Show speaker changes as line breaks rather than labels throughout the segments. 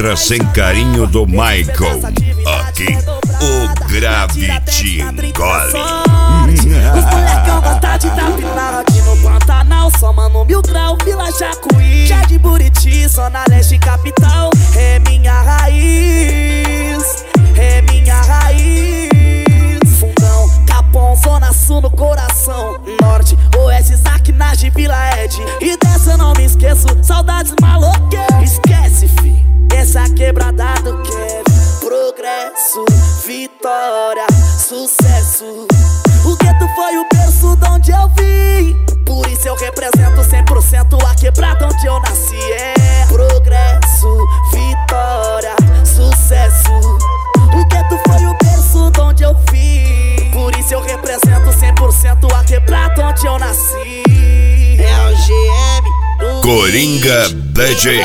letra sem carinho do Michael. Aqui, o grave te engole.
Os molecão gostam de tapinar aqui no Pantanal. Só mano Mil Grau, Vila Jacuí, Jardim Buriti, Zona Leste Capital. É minha raiz, é minha raiz. Fundão, Capão, Zona Sul no coração. Norte, Oeste, Saquinagem, Vila Ed. E dessa eu não me esqueço, saudades maloqueiras. Esquece, fi, essa quebrada do Kevin. Progresso, vitória, sucesso. O gueto foi o berço de onde eu vim. Por isso eu represento 100% a quebrada onde eu nasci. É progresso, vitória, sucesso. O gueto foi o berço de onde eu vim. Por isso eu represento 100% a quebrada onde eu nasci. É o GM
Coringa DJ.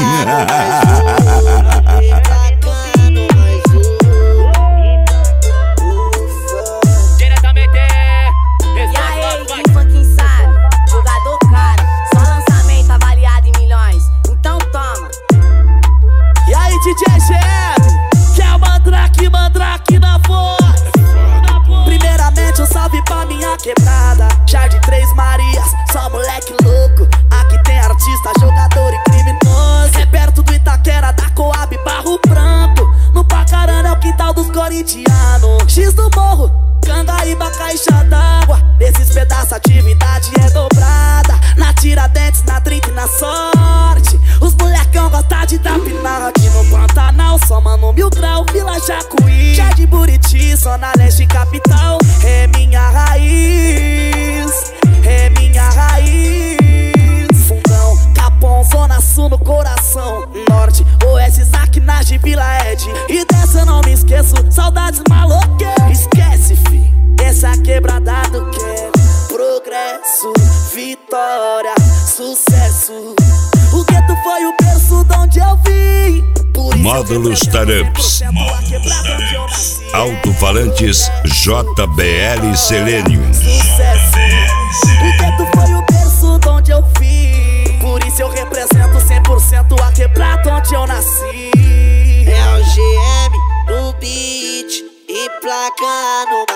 DJ GM, que é o Mandrake na voz. Primeiramente um salve pra minha quebrada, Jardim Três Marias, só moleque louco. Aqui tem artista, jogador e criminoso. É perto do Itaquera, da Coab, Barro Branco. No Pacarana é o quintal dos corintianos. X do Morro, Cangaíba, Caixa d'Água. Nesses pedaços a atividade é dobrada. Na Tiradentes, na Trinca e na Sorte. Os molecão gostam de tapinar aqui no Pantanal. Só mano Mil Grau, Vila Jacuí, Jardim Buriti, Zona Leste Capital. É minha raiz, é minha raiz. Fundão, Capão, Zona Sul no coração. Norte, Oeste, Saquinagem, Vila Ed. E dessa eu não me esqueço, saudades maloqueiras. Esquece, fi, essa quebrada do Kevin. Progresso, vitória, sucesso. O gueto foi o berço de onde eu vim.
Módulos Taramps, alto-falantes JBL Selenium.
Sucesso. O gueto foi o berço de onde eu vim. Por isso eu represento 100% a quebrada onde eu nasci. É o GM no beat e placa no